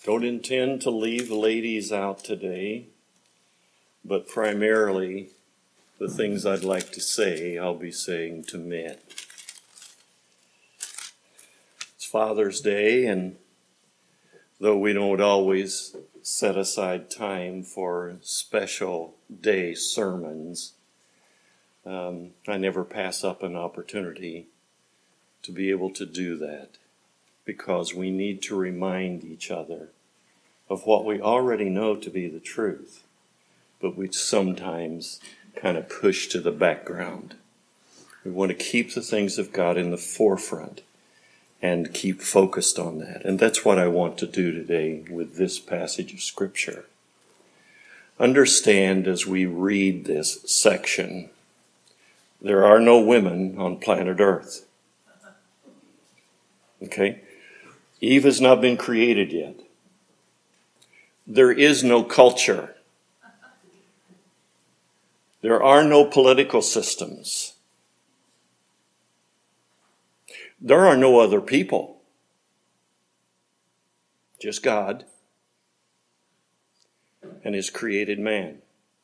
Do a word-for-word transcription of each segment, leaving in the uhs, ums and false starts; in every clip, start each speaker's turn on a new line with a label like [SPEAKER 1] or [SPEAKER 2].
[SPEAKER 1] Don't intend to leave ladies out today, but primarily the things I'd like to say, I'll be saying to men. It's Father's Day, and though we don't always set aside time for special day sermons, um, I never pass up an opportunity to be able to do that, because we need to remind each other of what we already know to be the truth, but we sometimes kind of push to the background. We want to keep the things of God in the forefront and keep focused on that. And that's what I want to do today with this passage of Scripture. Understand as we read this section, there are no women on planet Earth. Okay? Eve has not been created yet. There is no culture. There are no political systems. There are no other people. Just God and His created man.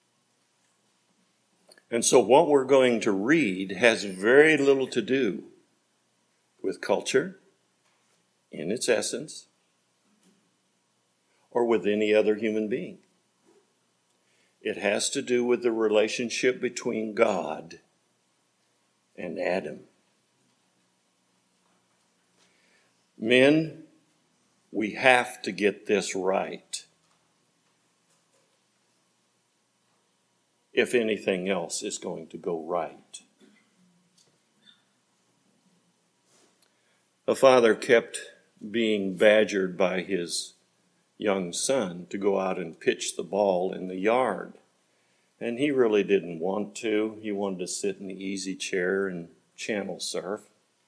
[SPEAKER 1] And so what we're going to read has very little to do with culture in its essence, or with any other human being. It has to do with the relationship between God and Adam. Men, we have to get this right if anything else is going to go right. A father kept being badgered by his young son to go out and pitch the ball in the yard. And he really didn't want to. He wanted to sit in the easy chair and channel surf.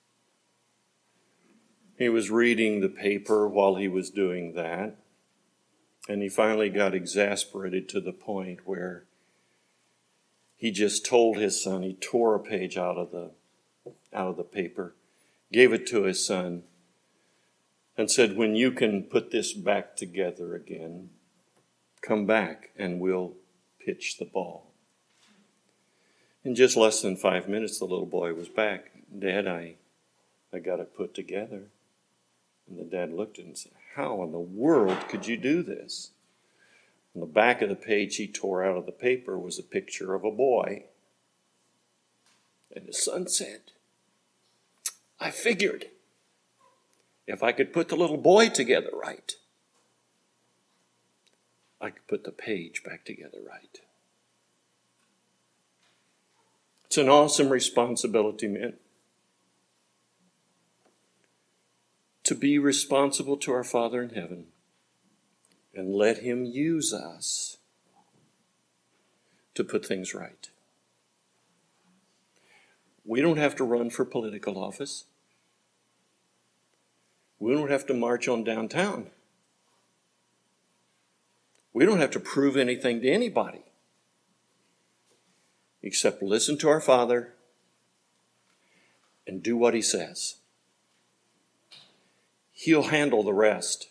[SPEAKER 1] He was reading the paper while he was doing that. And he finally got exasperated to the point where he just told his son, he tore a page out of the, out of the paper, gave it to his son, and said, when you can put this back together again, come back and we'll pitch the ball. In just less than five minutes, the little boy was back. Dad, I, I got it put together. And the dad looked at him and said, how in the world could you do this? On the back of the page he tore out of the paper was a picture of a boy. And his son said, I figured if I could put the little boy together right, I could put the page back together right. It's an awesome responsibility, men, to be responsible to our Father in heaven and let Him use us to put things right. We don't have to run for political office. We don't have to march on downtown. We don't have to prove anything to anybody except listen to our Father and do what He says. He'll handle the rest.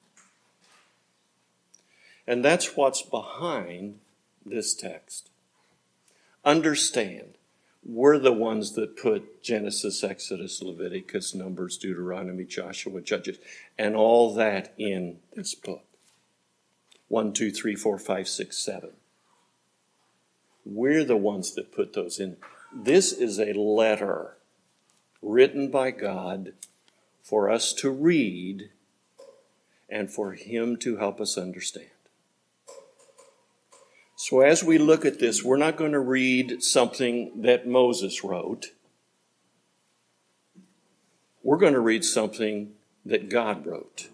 [SPEAKER 1] And that's what's behind this text. Understand, we're the ones that put Genesis, Exodus, Leviticus, Numbers, Deuteronomy, Joshua, Judges, and all that in this book. One, two, three, four, five, six, seven. We're the ones that put those in. This is a letter written by God for us to read and for Him to help us understand. So as we look at this, we're not going to read something that Moses wrote. We're going to read something that God wrote.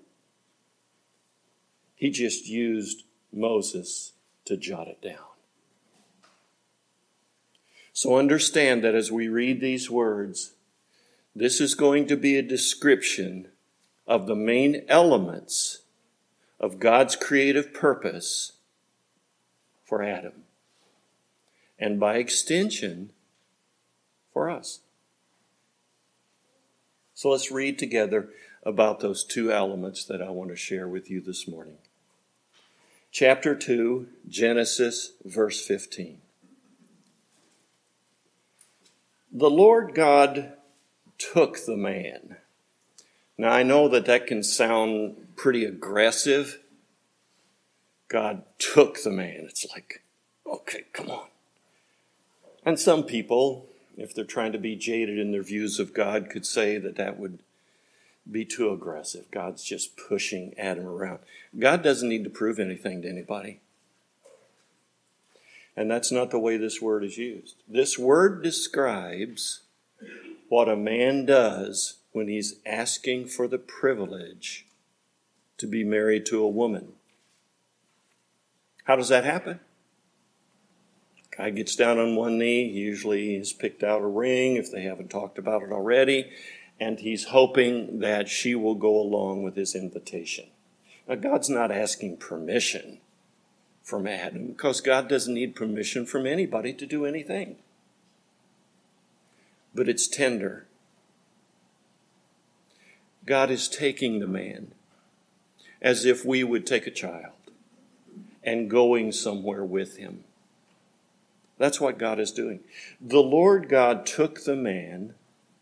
[SPEAKER 1] He just used Moses to jot it down. So understand that as we read these words, this is going to be a description of the main elements of God's creative purpose for Adam, and by extension, for us. So let's read together. about those two elements that I want to share with you this morning. Chapter two, Genesis, verse fifteen. The Lord God took the man. Now, I know that that can sound pretty aggressive. God took the man. It's like, okay, come on. And some people, if they're trying to be jaded in their views of God, could say that that would be too aggressive. God's just pushing Adam around. God doesn't need to prove anything to anybody. And that's not the way this word is used. This word describes what a man does when he's asking for the privilege to be married to a woman. How does that happen? Guy gets down on one knee. He usually has picked out a ring if they haven't talked about it already. And he's hoping that she will go along with his invitation. Now, God's not asking permission from Adam because God doesn't need permission from anybody to do anything. But it's tender. God is taking the man as if we would take a child and going somewhere with him. That's what God is doing. The Lord God took the man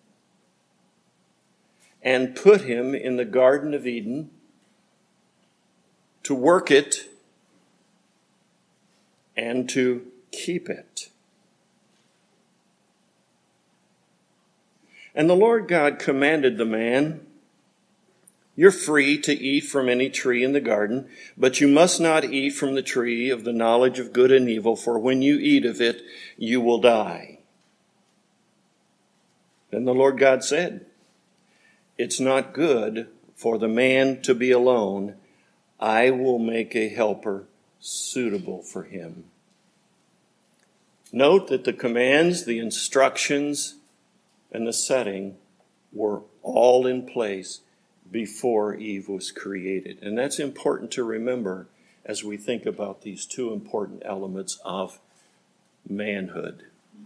[SPEAKER 1] and put him in the Garden of Eden to work it and to keep it. And the Lord God commanded the man, "You're free to eat from any tree in the garden, but you must not eat from the tree of the knowledge of good and evil, for when you eat of it, you will die." Then the Lord God said, "It's not good for the man to be alone. I will make a helper suitable for him." Note that the commands, the instructions, and the setting were all in place before Eve was created. And that's important to remember as we think about these two important elements of manhood.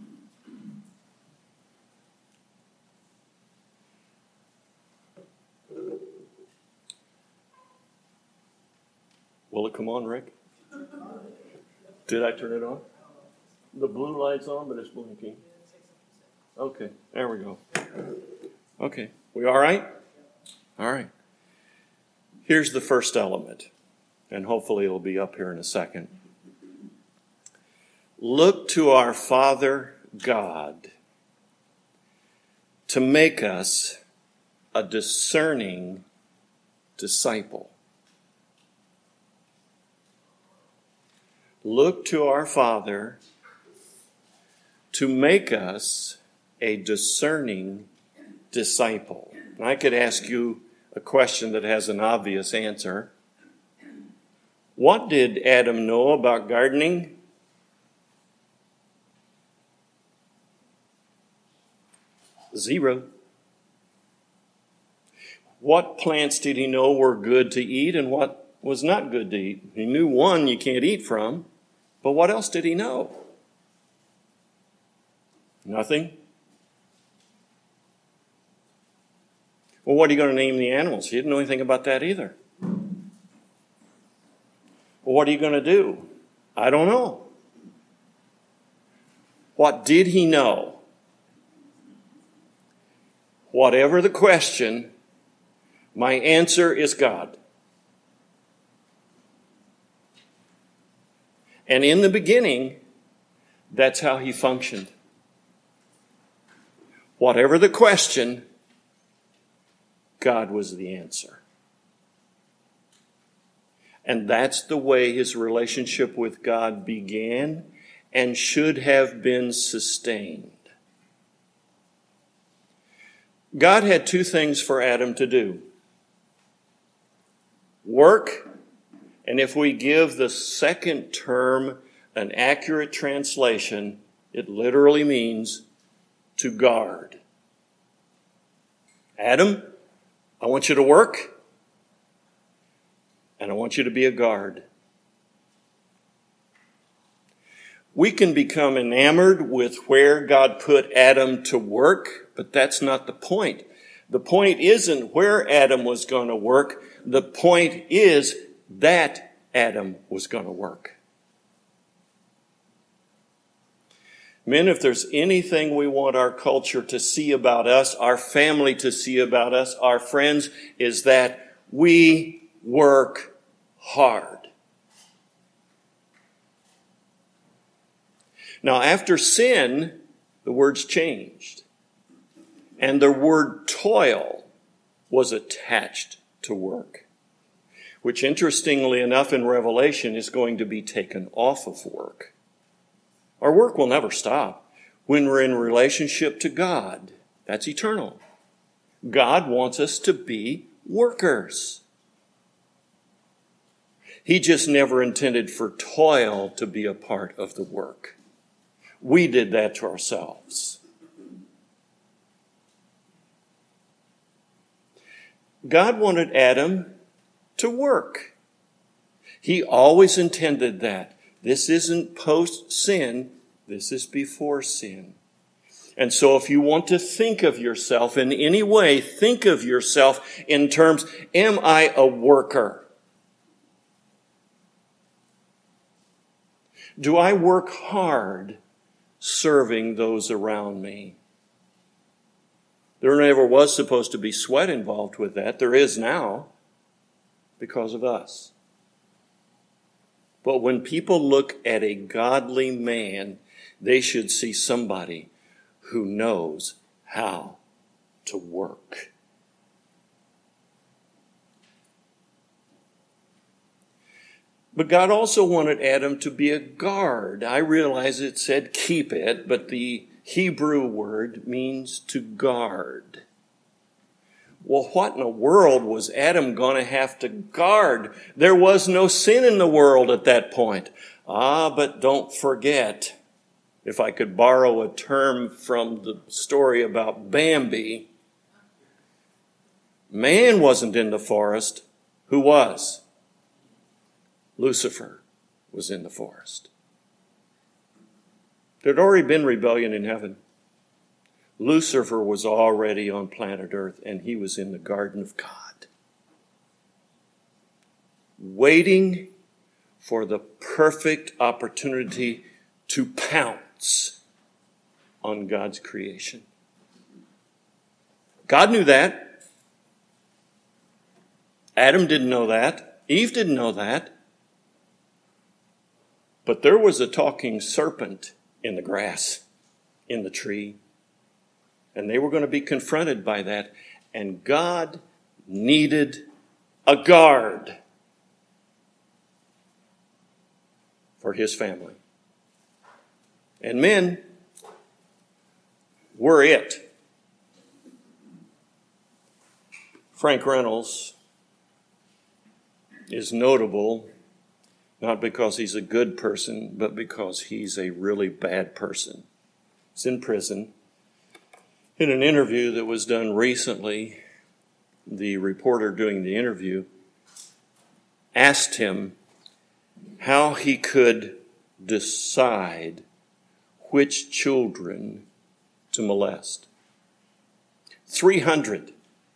[SPEAKER 1] Will it come on, Rick? Did I turn it on? The blue light's on, but it's blinking. Okay, there we go. Okay, we all right? All right. Here's the first element, and hopefully it'll be up here in a second. Look to our Father God to make us a discerning disciple. Look to our Father to make us a discerning disciple. And I could ask you a question that has an obvious answer. What did Adam know about gardening? Zero. What plants did he know were good to eat and what was not good to eat? He knew one you can't eat from, but what else did he know? Nothing. Well, what are you going to name the animals? He didn't know anything about that either. Well, what are you going to do? I don't know. What did he know? Whatever the question, my answer is God. And in the beginning, that's how he functioned. Whatever the question, God was the answer. And that's the way his relationship with God began and should have been sustained. God had two things for Adam to do. Work, and if we give the second term an accurate translation, it literally means to guard. Adam, I want you to work, and I want you to be a guard. We can become enamored with where God put Adam to work, but that's not the point. The point isn't where Adam was going to work. The point is that Adam was going to work. Men, if there's anything we want our culture to see about us, our family to see about us, our friends, is that we work hard. Now, after sin, the words changed. And the word toil was attached to work, which interestingly enough in Revelation is going to be taken off of work. Our work will never stop when we're in relationship to God. That's eternal. God wants us to be workers. He just never intended for toil to be a part of the work. We did that to ourselves. God wanted Adam to work. He always intended that. This isn't post-sin, this is before sin. And so if you want to think of yourself in any way, think of yourself in terms, am I a worker? Do I work hard serving those around me? There never was supposed to be sweat involved with that. There is now because of us. But when people look at a godly man, they should see somebody who knows how to work. But God also wanted Adam to be a guard. I realize it said keep it, but the Hebrew word means to guard. Well, what in the world was Adam going to have to guard? There was no sin in the world at that point. Ah, but don't forget, if I could borrow a term from the story about Bambi, man wasn't in the forest. Who was? Lucifer was in the forest. There had already been rebellion in heaven. Lucifer was already on planet Earth, and he was in the garden of God, waiting for the perfect opportunity to pounce on God's creation. God knew that. Adam didn't know that. Eve didn't know that. But there was a talking serpent in the grass, in the tree. And they were going to be confronted by that. And God needed a guard for his family. And men were it. Frank Reynolds is notable not because he's a good person, but because he's a really bad person. He's in prison. In an interview that was done recently, the reporter doing the interview asked him how he could decide which children to molest. three hundred.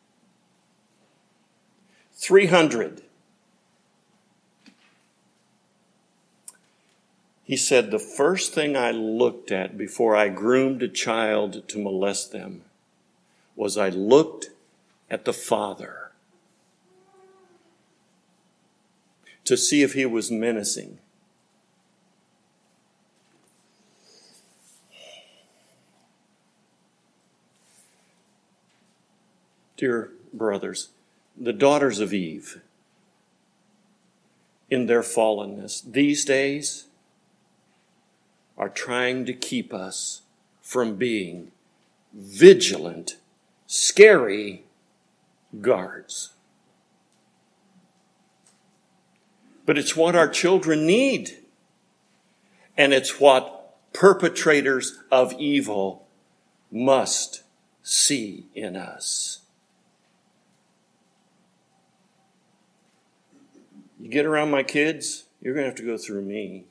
[SPEAKER 1] three hundred. He said, the first thing I looked at before I groomed a child to molest them was I looked at the father to see if he was menacing. Dear brothers, the daughters of Eve, in their fallenness, these days, are trying to keep us from being vigilant, scary guards. But it's what our children need. And it's what perpetrators of evil must see in us. You get around my kids, you're going to have to go through me.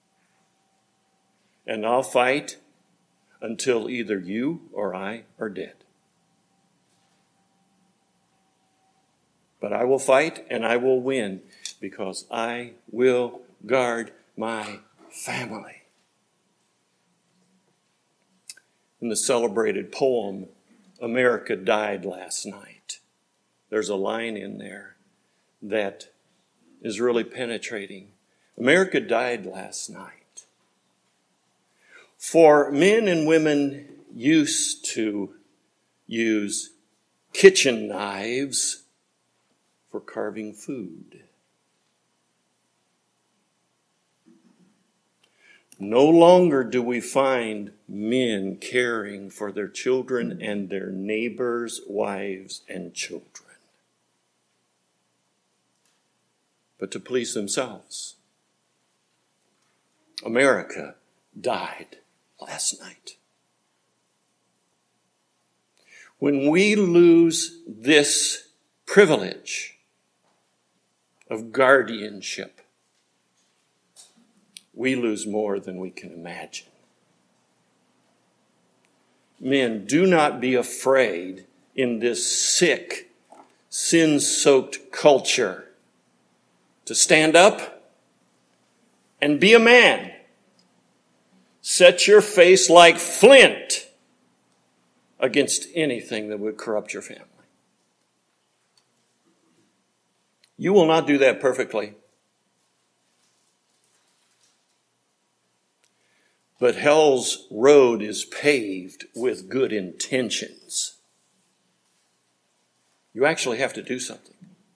[SPEAKER 1] And I'll fight until either you or I are dead. But I will fight and I will win because I will guard my family. In the celebrated poem, America Died Last Night, there's a line in there that is really penetrating. America died last night. For men and women used to use kitchen knives for carving food. No longer do we find men caring for their children and their neighbors' wives and children, but to please themselves. America died last night. When we lose this privilege of guardianship, we lose more than we can imagine. Men, do not be afraid in this sick, sin-soaked culture to stand up and be a man. Set your face like flint against anything that would corrupt your family. You will not do that perfectly. But hell's road is paved with good intentions. You actually have to do something.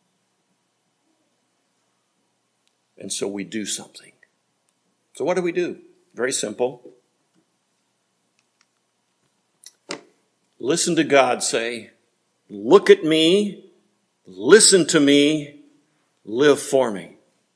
[SPEAKER 1] And so we do something. So what do we do? Very simple. Listen to God say, look at me, listen to me, live for me.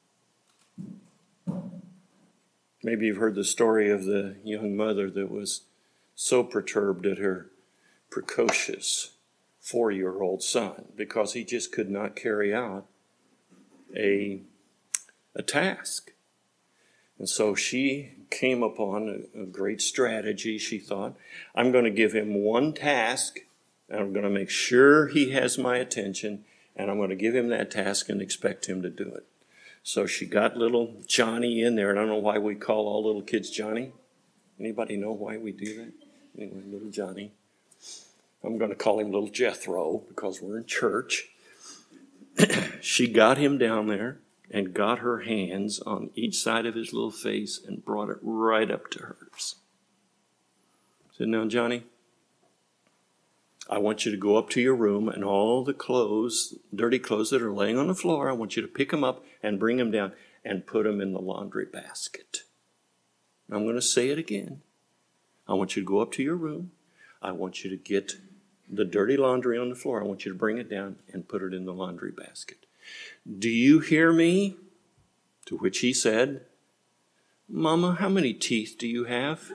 [SPEAKER 1] Maybe you've heard the story of the young mother that was so perturbed at her precocious four-year-old son because he just could not carry out a, a task. And so she came upon a, a great strategy. She thought, I'm going to give him one task, and I'm going to make sure he has my attention, and I'm going to give him that task and expect him to do it. So she got little Johnny in there, and I don't know why we call all little kids Johnny. Anybody know why we do that? Anyway, little Johnny. I'm going to call him little Jethro because we're in church. She got him down there and got her hands on each side of his little face and brought it right up to hers. Said, now, Johnny, I want you to go up to your room and all the clothes, dirty clothes that are laying on the floor, I want you to pick them up and bring them down and put them in the laundry basket. I'm going to say it again. I want you to go up to your room. I want you to get the dirty laundry on the floor. I want you to bring it down and put it in the laundry basket. Do you hear me? To which he said, Mama, how many teeth do you have?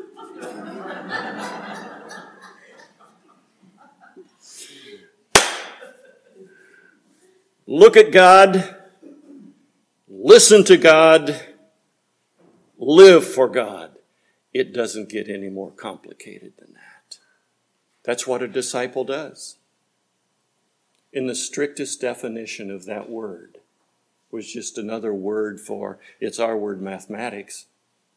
[SPEAKER 1] Look at God, listen to God, live for God. It doesn't get any more complicated than that. That's what a disciple does. In the strictest definition of that word, was just another word for, it's our word mathematics.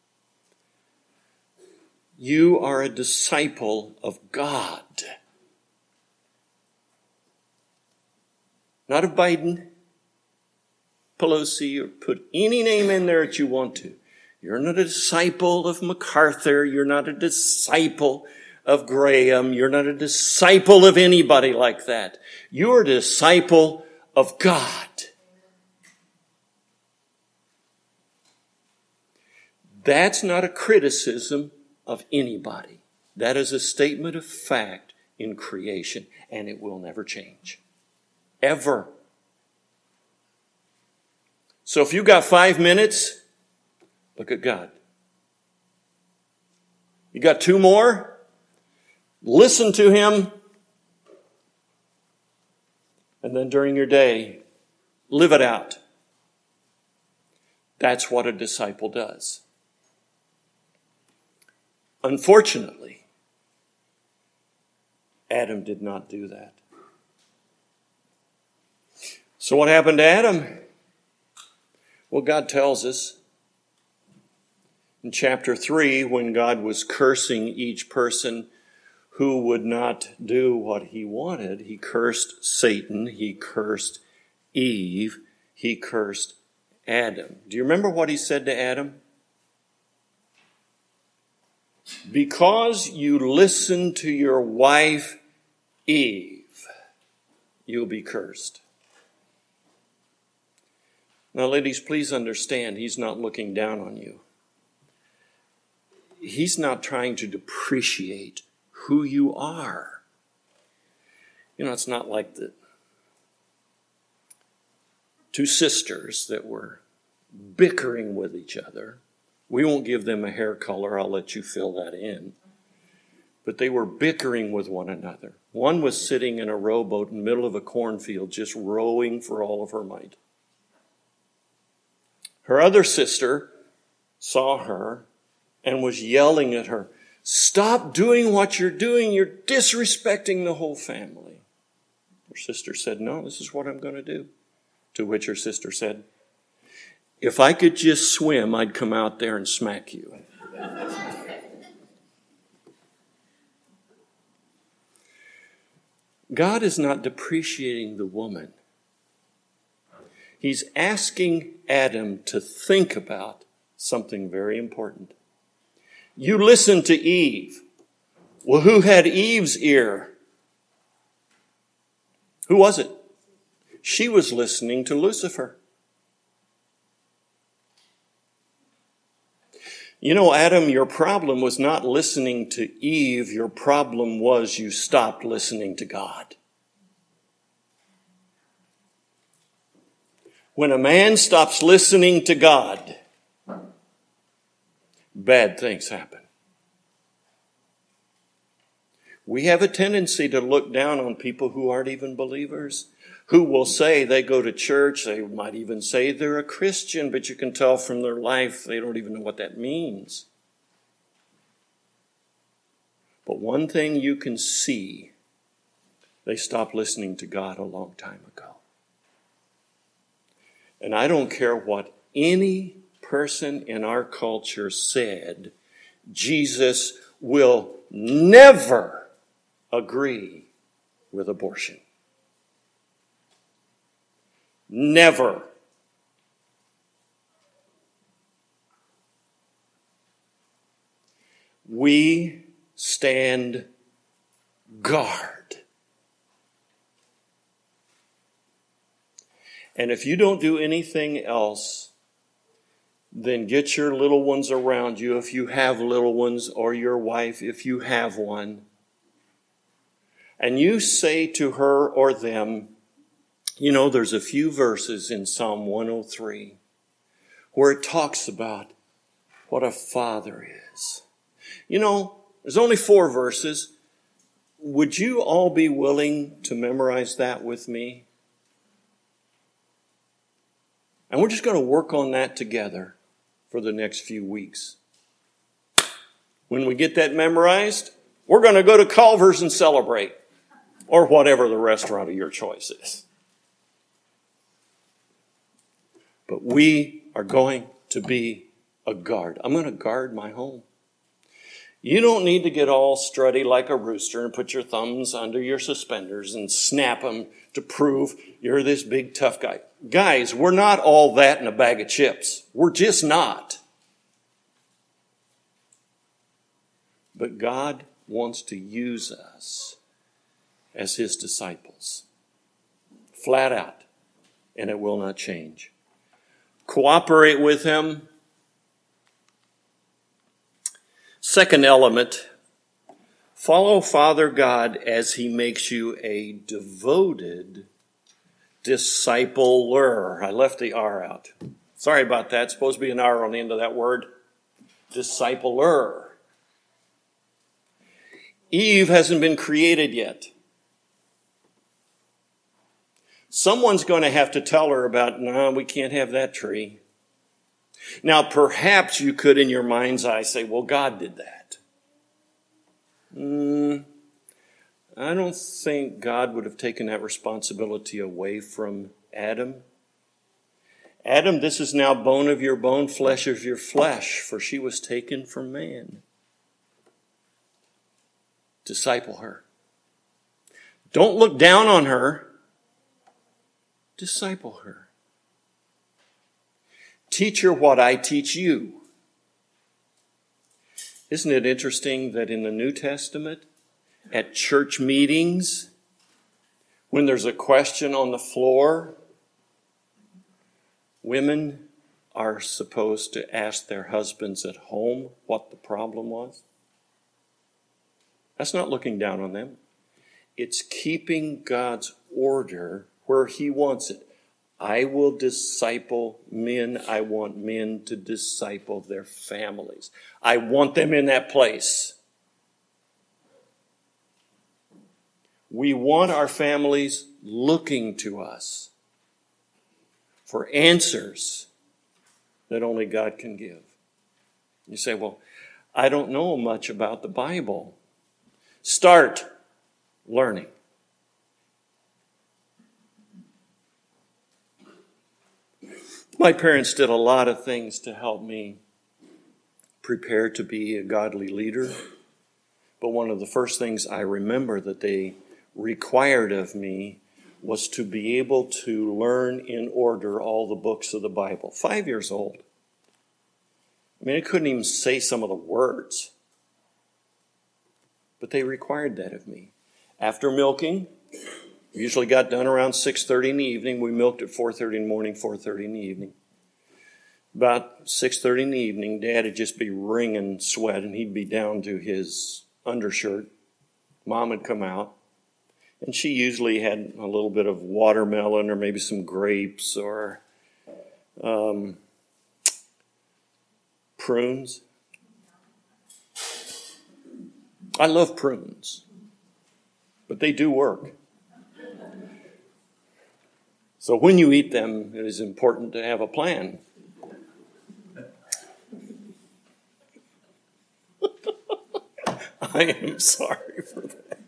[SPEAKER 1] You are a disciple of God. Not of Biden, Pelosi, or put any name in there that you want to. You're not a disciple of MacArthur. You're not a disciple of Graham. You're not a disciple of anybody like that. You're a disciple of God. That's not a criticism of anybody. That is a statement of fact in creation, and it will never change. Ever. So if you got five minutes, look at God. You got two more? Listen to him. And then during your day, live it out. That's what a disciple does. Unfortunately, Adam did not do that. So what happened to Adam? Well, God tells us in chapter three, when God was cursing each person who would not do what he wanted, he cursed Satan, he cursed Eve, he cursed Adam. Do you remember what he said to Adam? Because you listened to your wife Eve, you'll be cursed. Now, ladies, please understand, he's not looking down on you. He's not trying to depreciate who you are. You know, it's not like the two sisters that were bickering with each other. We won't give them a hair color. I'll let you fill that in. But they were bickering with one another. One was sitting in a rowboat in the middle of a cornfield, just rowing for all of her might. Her other sister saw her and was yelling at her, "Stop doing what you're doing. You're disrespecting the whole family." Her sister said, "No, this is what I'm going to do." To which her sister said, "If I could just swim, I'd come out there and smack you." God is not depreciating the woman. He's asking Adam to think about something very important. You listened to Eve. Well, who had Eve's ear? Who was it? She was listening to Lucifer. You know, Adam, your problem was not listening to Eve. Your problem was you stopped listening to God. When a man stops listening to God, bad things happen. We have a tendency to look down on people who aren't even believers, who will say they go to church. They might even say they're a Christian, but you can tell from their life they don't even know what that means. But one thing you can see, they stopped listening to God a long time ago. And I don't care what any person in our culture said, Jesus will never agree with abortion. Never. We stand guard. And if you don't do anything else, then get your little ones around you, if you have little ones, or your wife, if you have one, and you say to her or them, you know, there's a few verses in Psalm one oh three where it talks about what a father is. You know, there's only four verses. Would you all be willing to memorize that with me? And we're just going to work on that together for the next few weeks. When we get that memorized, we're going to go to Culver's and celebrate, or whatever the restaurant of your choice is. But we are going to be a guard. I'm going to guard my home. You don't need to get all strutty like a rooster and put your thumbs under your suspenders and snap them to prove you're this big tough guy. Guys, we're not all that in a bag of chips. We're just not. But God wants to use us as his disciples. Flat out. And it will not change. Cooperate with him. Second element, follow Father God as he makes you a devoted discipler. I left the R out. Sorry about that. It's supposed to be an R on the end of that word. Discipler. Eve hasn't been created yet. Someone's going to have to tell her about, no, we can't have that tree. Now, perhaps you could, in your mind's eye, say, well, God did that. Mm, I don't think God would have taken that responsibility away from Adam, Adam, this is now bone of your bone, flesh of your flesh, for she was taken from man. Disciple her. Don't look down on her. Disciple her. Teach her what I teach you. Isn't it interesting that in the New Testament, at church meetings, when there's a question on the floor, women are supposed to ask their husbands at home what the problem was? That's not looking down on them. It's keeping God's order where He wants it. I will disciple men. I want men to disciple their families. I want them in that place. We want our families looking to us for answers that only God can give. You say, well, I don't know much about the Bible. Start learning. My parents did a lot of things to help me prepare to be a godly leader. But one of the first things I remember that they required of me was to be able to learn in order all the books of the Bible. Five years old. I mean, I couldn't even say some of the words. But they required that of me. After milking, we usually got done around six thirty in the evening. We milked at four thirty in the morning, four thirty in the evening. About six thirty in the evening, Dad would just be wringing sweat, and he'd be down to his undershirt. Mom would come out, and she usually had a little bit of watermelon or maybe some grapes or um, prunes. I love prunes, but they do work. So when you eat them, it is important to have a plan. I am sorry for that.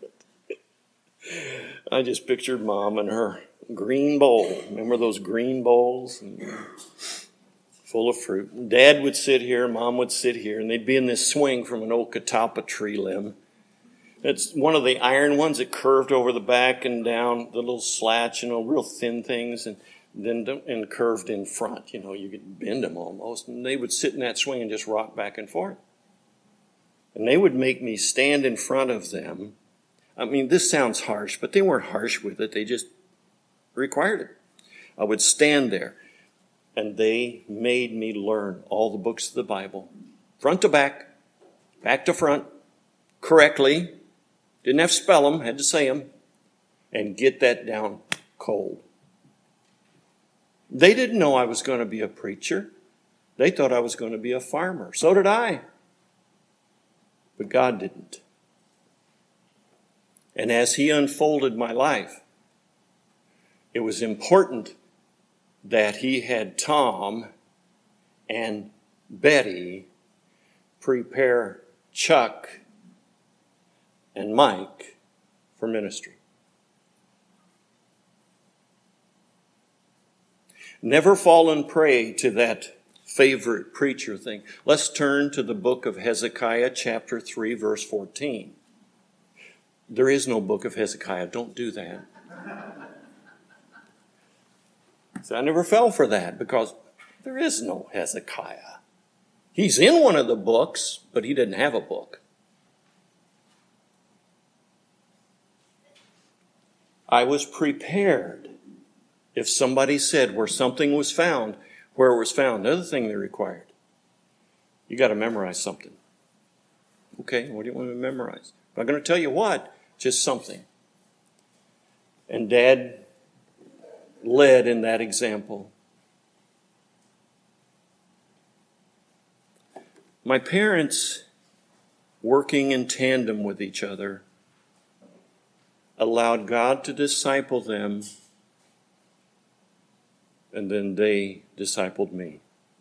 [SPEAKER 1] I just pictured Mom and her green bowl. Remember those green bowls? And full of fruit. Dad would sit here, Mom would sit here, and they'd be in this swing from an old catalpa tree limb. It's one of the iron ones that curved over the back and down, the little slats, you know, real thin things, and then and curved in front. You know, you could bend them almost. And they would sit in that swing and just rock back and forth. And they would make me stand in front of them. I mean, this sounds harsh, but they weren't harsh with it. They just required it. I would stand there, and they made me learn all the books of the Bible, front to back, back to front, correctly. Didn't have to spell them, had to say them, and get that down cold. They didn't know I was going to be a preacher. They thought I was going to be a farmer. So did I. But God didn't. And as He unfolded my life, it was important that He had Tom and Betty prepare Chuck and Mike for ministry. Never fallen prey to that favorite preacher thing. Let's turn to the book of Hezekiah, chapter three, verse fourteen. There is no book of Hezekiah. Don't do that. So I never fell for that because there is no Hezekiah. He's in one of the books, but he didn't have a book. I was prepared. If somebody said where something was found, where it was found, another thing they required, you got to memorize something. Okay, what do you want me to memorize? I'm not going to tell you what, just something. And Dad led in that example. My parents, working in tandem with each other, allowed God to disciple them, and then they discipled me.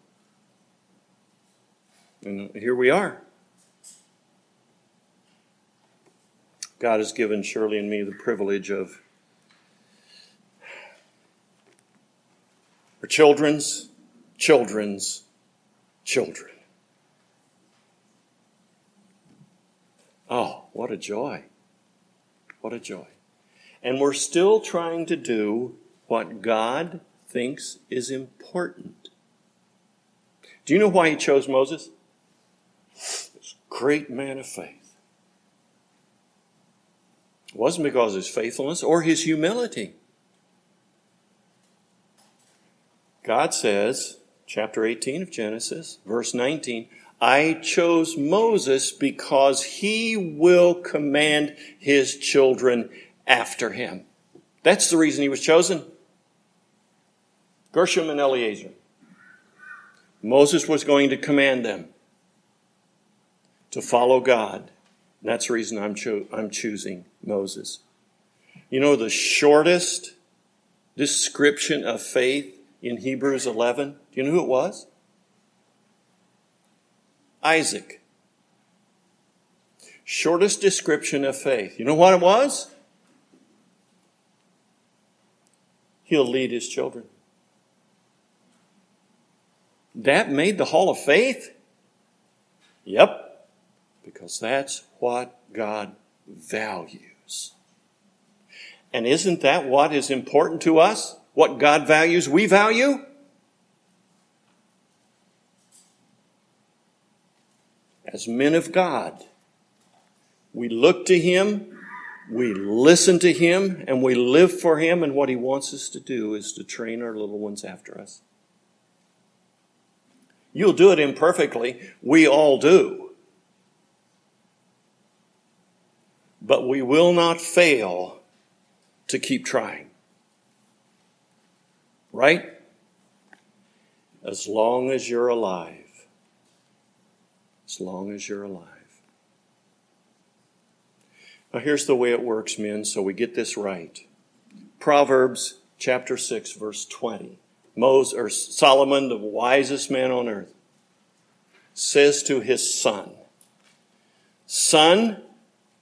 [SPEAKER 1] And here we are. God has given Shirley and me the privilege of children's children's children. Oh, what a joy. What a joy. And we're still trying to do what God thinks is important. Do you know why he chose Moses? This great man of faith. It wasn't because of his faithfulness or his humility. God says, chapter eighteen of Genesis, verse nineteen, I chose Moses because he will command his children after him. That's the reason he was chosen. Gershom and Eleazar. Moses was going to command them to follow God. And that's the reason I'm, cho- I'm choosing Moses. You know, the shortest description of faith in Hebrews eleven, do you know who it was? Isaac. Shortest description of faith. You know what it was? He'll lead his children. That made the hall of faith? Yep. Because that's what God values. And isn't that what is important to us? What God values, we value? As men of God, we look to him, we listen to him, and we live for him, and what he wants us to do is to train our little ones after us. You'll do it imperfectly. We all do. But we will not fail to keep trying. Right? As long as you're alive. As long as you're alive. Now here's the way it works, men, so we get this right. Proverbs chapter six, verse twenty. Moses, or Solomon, the wisest man on earth, says to his son, Son,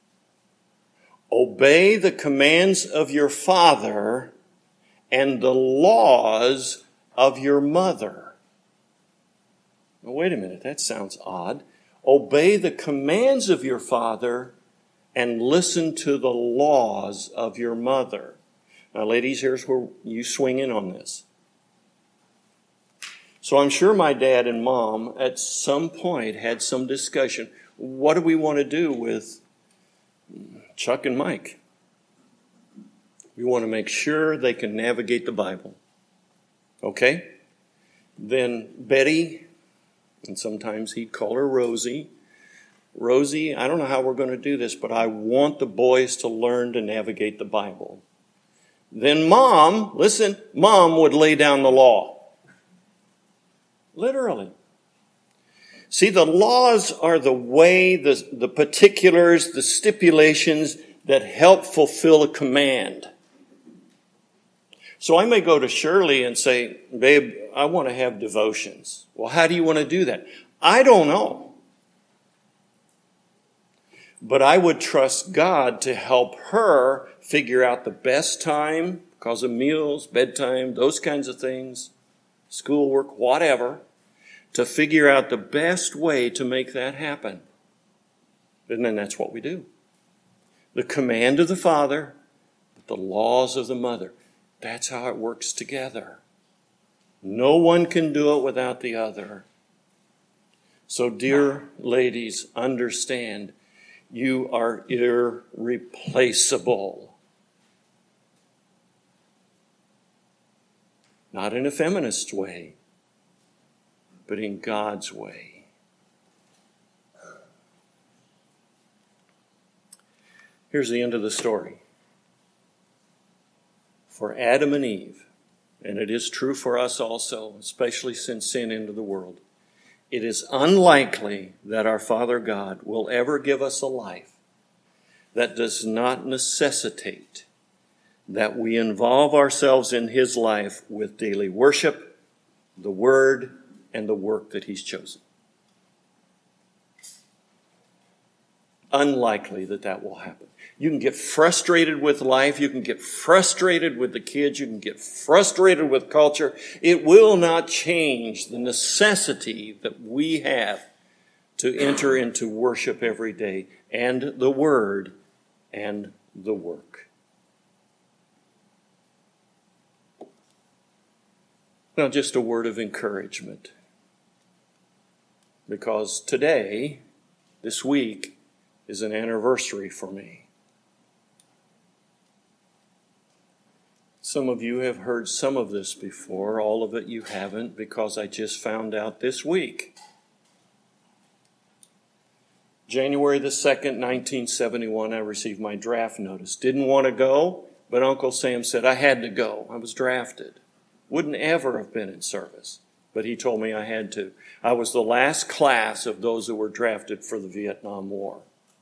[SPEAKER 1] obey the commands of your father and the laws of your mother. Now, wait a minute, that sounds odd. Obey the commands of your father and listen to the laws of your mother. Now, ladies, here's where you swing in on this. So I'm sure my dad and mom at some point had some discussion. What do we want to do with Chuck and Mike? We want to make sure they can navigate the Bible. Okay? Then Betty, and sometimes he'd call her Rosie. Rosie, I don't know how we're going to do this, but I want the boys to learn to navigate the Bible. Then Mom, listen, Mom would lay down the law. Literally. See, the laws are the way, the, the particulars, the stipulations that help fulfill a command. So I may go to Shirley and say, babe, I want to have devotions. Well, how do you want to do that? I don't know. But I would trust God to help her figure out the best time because of meals, bedtime, those kinds of things, schoolwork, whatever, to figure out the best way to make that happen. And then that's what we do. The command of the father, the laws of the mother. That's how it works together. No one can do it without the other. So, dear ladies, understand, you are irreplaceable. Not in a feminist way, but in God's way. Here's the end of the story. For Adam and Eve, and it is true for us also, especially since sin entered the world, it is unlikely that our Father God will ever give us a life that does not necessitate that we involve ourselves in his life with daily worship, the word, and the work that he's chosen. unlikely that that will happen. You can get frustrated with life. You can get frustrated with the kids. You can get frustrated with culture. It will not change the necessity that we have to enter into worship every day and the Word and the work. Now, just a word of encouragement. Because today, this week, is an anniversary for me. Some of you have heard some of this before. All of it you haven't, because I just found out this week. January the second, nineteen seventy-one, I received my draft notice. Didn't want to go, but Uncle Sam said I had to go. I was drafted. Wouldn't ever have been in service, but he told me I had to. I was the last class of those who were drafted for the Vietnam War.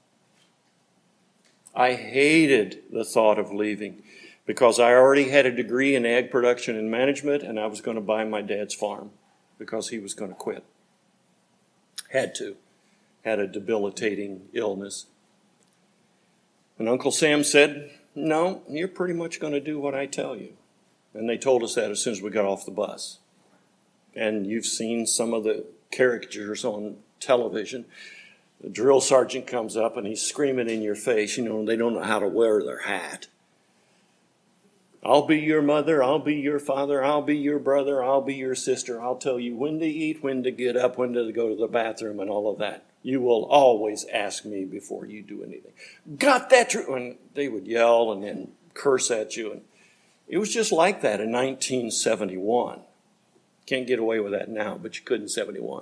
[SPEAKER 1] I hated the thought of leaving because I already had a degree in ag production and management, and I was going to buy my dad's farm because he was going to quit. Had to. Had a debilitating illness. And Uncle Sam said, no, you're pretty much going to do what I tell you. And they told us that as soon as we got off the bus. And you've seen some of the caricatures on television. The drill sergeant comes up and he's screaming in your face. You know, they don't know how to wear their hat. I'll be your mother, I'll be your father, I'll be your brother, I'll be your sister. I'll tell you when to eat, when to get up, when to go to the bathroom, and all of that. You will always ask me before you do anything. Got that true? And they would yell and then curse at you. And it was just like that in nineteen seventy-one. Can't get away with that now, but you could in seventy-one.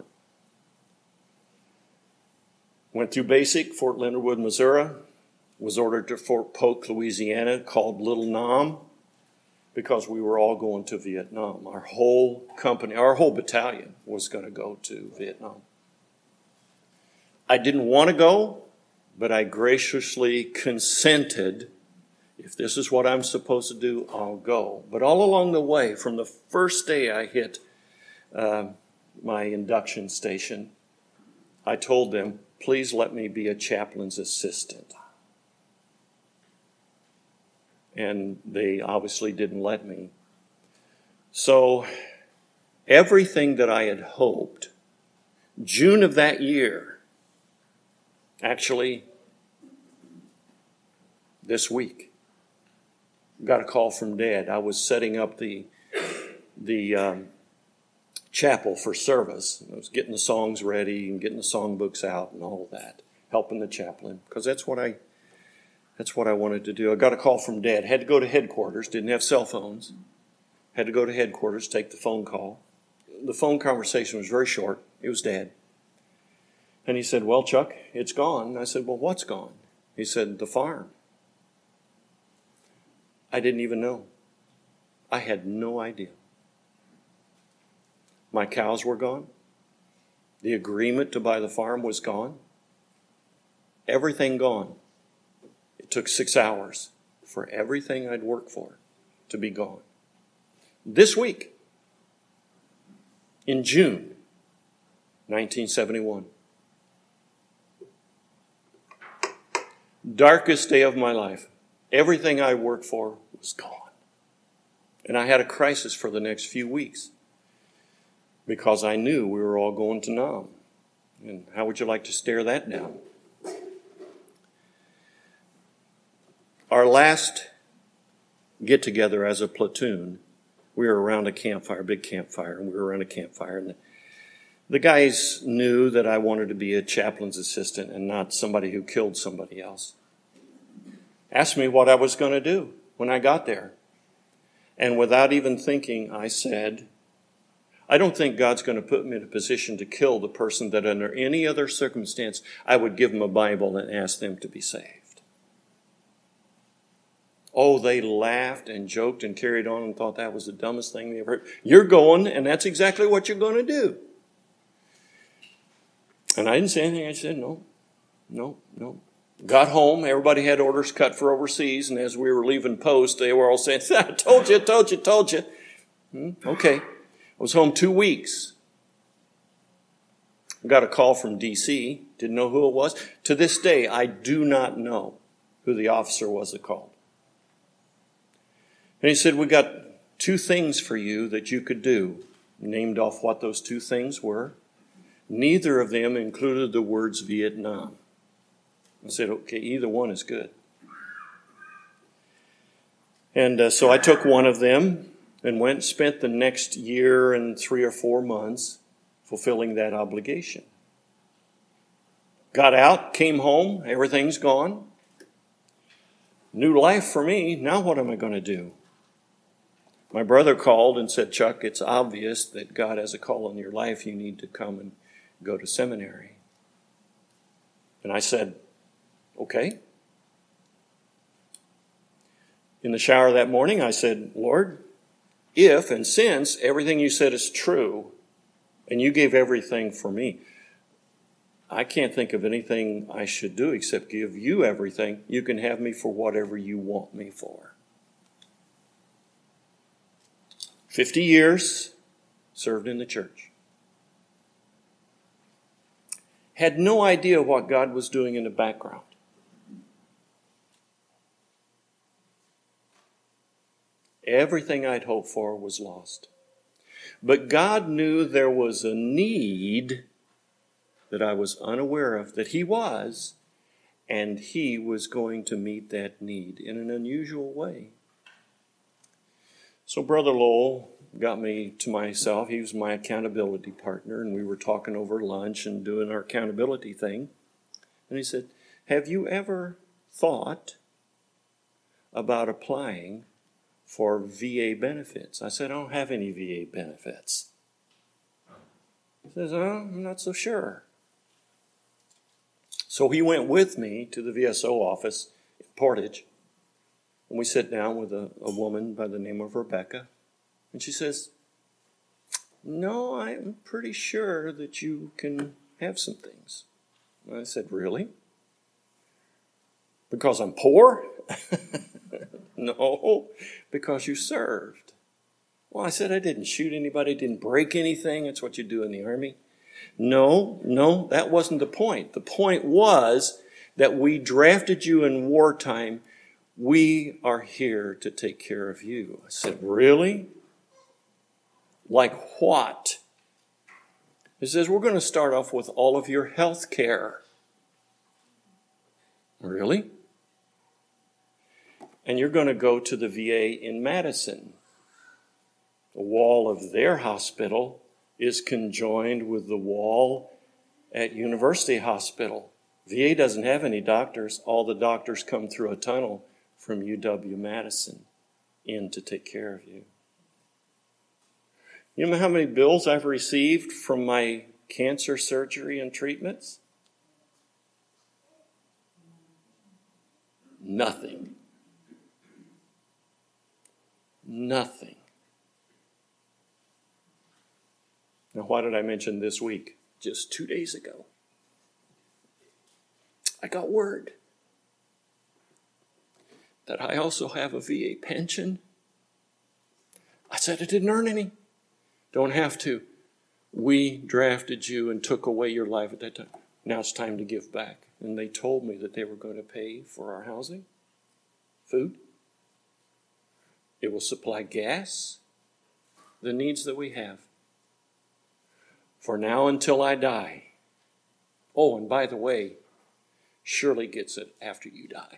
[SPEAKER 1] Went through basic, Fort Leonard Wood, Missouri. Was ordered to Fort Polk, Louisiana, called Little Nam, because we were all going to Vietnam. Our whole company, our whole battalion was going to go to Vietnam. I didn't want to go, but I graciously consented. If this is what I'm supposed to do, I'll go. But all along the way, from the first day I hit uh, my induction station, I told them, please let me be a chaplain's assistant. And they obviously didn't let me. So everything that I had hoped, June of that year, actually this week, got a call from Dad. I was setting up the the um, chapel for service. I was getting the songs ready and getting the songbooks out and all of that, helping the chaplain, because that's what I that's what I wanted to do. I got a call from Dad. Had to go to headquarters. Didn't have cell phones. Had to go to headquarters, take the phone call. The phone conversation was very short. It was Dad. And he said, well, Chuck, it's gone. And I said, well, what's gone? He said, the farm. I didn't even know. I had no idea. My cows were gone. The agreement to buy the farm was gone. Everything gone. It took six hours for everything I'd worked for to be gone. This week, in June nineteen seventy-one, darkest day of my life, everything I worked for was gone. And I had a crisis for the next few weeks because I knew we were all going to Nam. And how would you like to stare that down? Our last get-together as a platoon, we were around a campfire, a big campfire, and we were around a campfire. And the, the guys knew that I wanted to be a chaplain's assistant and not somebody who killed somebody else. Asked me what I was going to do when I got there. And without even thinking, I said, I don't think God's going to put me in a position to kill the person that under any other circumstance I would give them a Bible and ask them to be saved. Oh, they laughed and joked and carried on and thought that was the dumbest thing they ever heard. You're going, and that's exactly what you're going to do. And I didn't say anything. I said, no, no, no. Got home. Everybody had orders cut for overseas. And as we were leaving post, they were all saying, I told you, told you, told you. Hmm, okay. I was home two weeks. got a call from D C, didn't know who it was. To this day, I do not know who the officer was that called. And he said, we got two things for you that you could do. Named off what those two things were. Neither of them included the words Vietnam. I said, okay, either one is good. And uh, so I took one of them and went and spent the next year and three or four months fulfilling that obligation. Got out, came home, everything's gone. New life for me. Now what am I going to do? My brother called and said, Chuck, it's obvious that God has a call on your life. You need to come and go to seminary. And I said, okay. In the shower that morning, I said, Lord, if and since everything you said is true, and you gave everything for me, I can't think of anything I should do except give you everything. You can have me for whatever you want me for. Fifty years served in the church. Had no idea what God was doing in the background. Everything I'd hoped for was lost. But God knew there was a need that I was unaware of, that He was, and He was going to meet that need in an unusual way. So Brother Lowell got me to myself. He was my accountability partner, and we were talking over lunch and doing our accountability thing. And he said, have you ever thought about applying for V A benefits? I said, I don't have any V A benefits. He says, oh, I'm not so sure. So he went with me to the V S O office in Portage. And we sat down with a, a woman by the name of Rebecca. And she says, no, I'm pretty sure that you can have some things. And I said, really? Because I'm poor? No, because you served. Well, I said, I didn't shoot anybody, didn't break anything. That's what you do in the Army. No, no, that wasn't the point. The point was that we drafted you in wartime. We are here to take care of you. I said, really? Like what? He says, we're going to start off with all of your health care. Really? And you're going to go to the V A in Madison. The wall of their hospital is conjoined with the wall at University Hospital. V A doesn't have any doctors. All the doctors come through a tunnel from U W-Madison in to take care of you. You know how many bills I've received from my cancer surgery and treatments? Nothing. Nothing. Now, why did I mention this week? Just two days ago, I got word that I also have a V A pension. I said I didn't earn any. Don't have to. We drafted you and took away your life at that time. Now it's time to give back. And they told me that they were going to pay for our housing, food. It will supply gas, the needs that we have. For now until I die. Oh, and by the way, Shirley gets it after you die.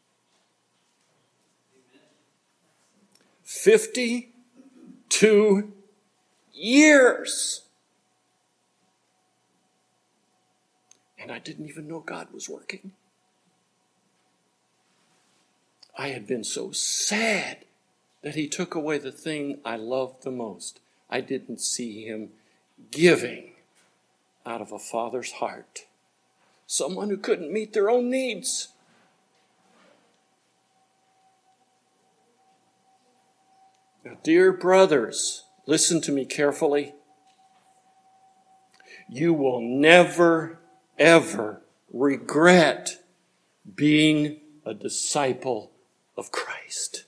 [SPEAKER 1] Fifty-two years. And I didn't even know God was working. I had been so sad that He took away the thing I loved the most. I didn't see Him giving out of a father's heart. Someone who couldn't meet their own needs. Now, dear brothers, listen to me carefully. You will never, ever regret being a disciple of Christ.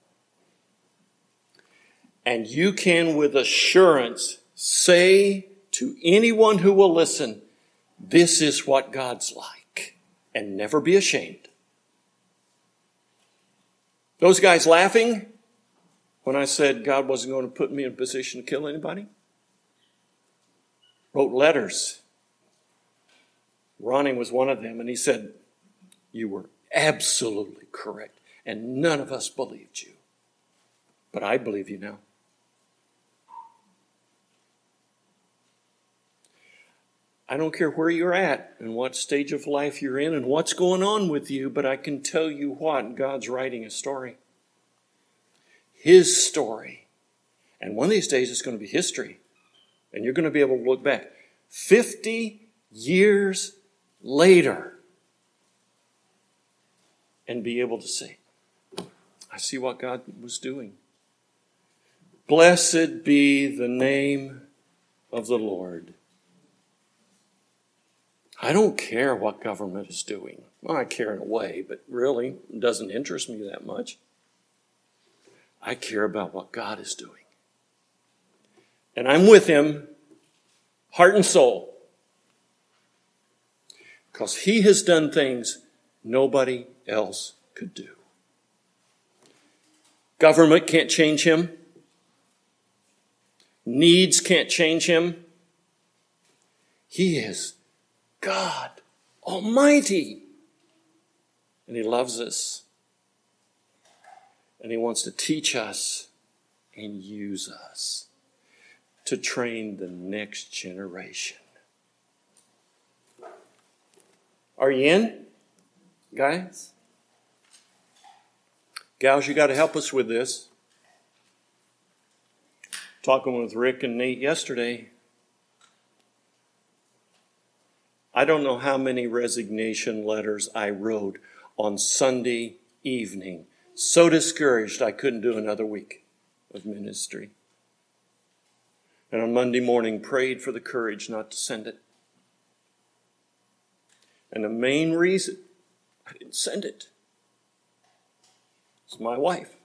[SPEAKER 1] And you can with assurance say to anyone who will listen, this is what God's like, and never be ashamed. Those guys laughing when I said God wasn't going to put me in a position to kill anybody wrote letters. Ronnie was one of them, and he said, you were absolutely correct, and none of us believed you. But I believe you now. I don't care where you're at and what stage of life you're in and what's going on with you, but I can tell you what, God's writing a story. His story. And one of these days it's going to be history. And you're going to be able to look back. Fifty years later and be able to say, I see what God was doing. Blessed be the name of the Lord. I don't care what government is doing. Well, I care in a way, but really it doesn't interest me that much. I care about what God is doing. And I'm with him, heart and soul. Because he has done things nobody else could do. Government can't change him. Needs can't change him. He is God Almighty. And he loves us. And he wants to teach us and use us to train the next generation. Are you in, guys? Gals, you got to help us with this. Talking with Rick and Nate yesterday, I don't know how many resignation letters I wrote on Sunday evening. So discouraged I couldn't do another week of ministry. And on Monday morning prayed for the courage not to send it. And the main reason I didn't send it is my wife.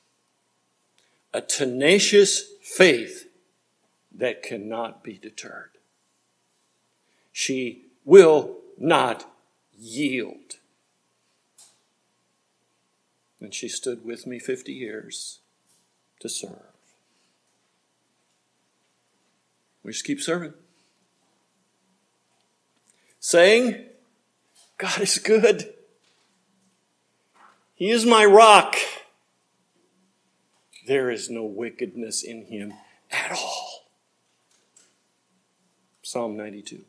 [SPEAKER 1] A tenacious faith that cannot be deterred. She will not yield. And she stood with me fifty years to serve. We just keep serving. Saying, God is good. He is my rock. There is no wickedness in him at all. Psalm ninety-two.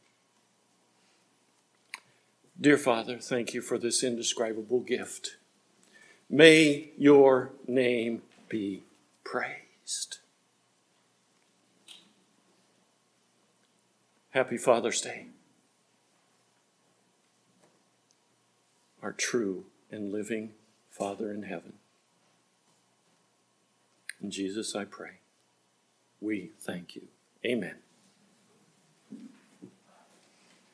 [SPEAKER 1] Dear Father, thank you for this indescribable gift. May your name be praised. Happy Father's Day. Our true and living Father in heaven. In Jesus I pray. We thank you. Amen.